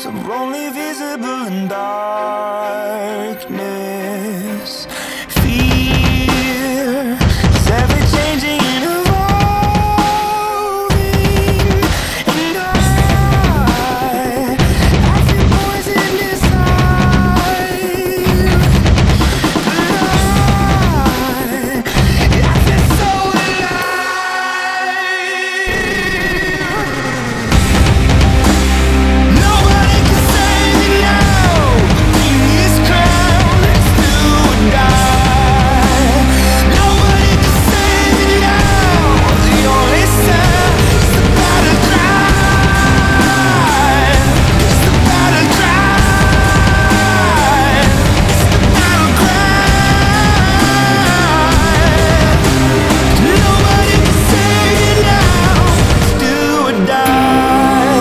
are only visible in darkness. Fear is ever changing and evolving, and I feel poison inside, but I feel so Nobody can save me now. In this crown, let's do or die. Nobody can save me now. The only sound is the battle cry. It's the battle cry. It's the battle cry. Nobody can save me now. Let's do or die.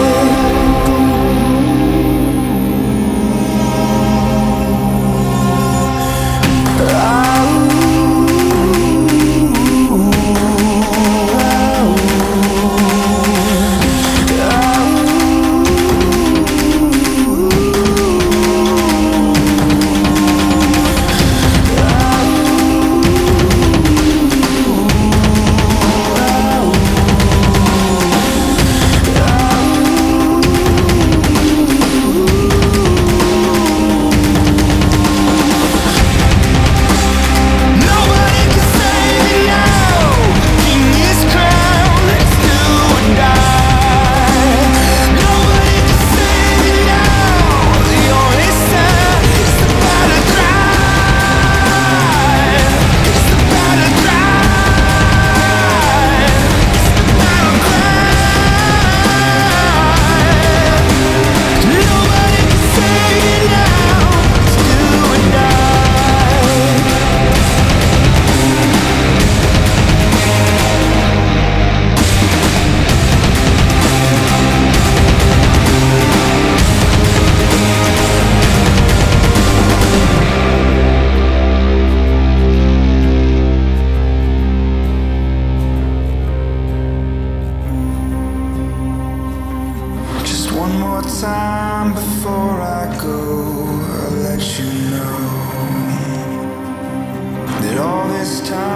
Nobody can save me now. In this crown, let's do or die. Nobody can save me now. The only sound is the battle cry. It's the battle cry. It's the battle cry. Nobody can save me now. Let's do or die. Just one more time before I go, I'll let you know that all this time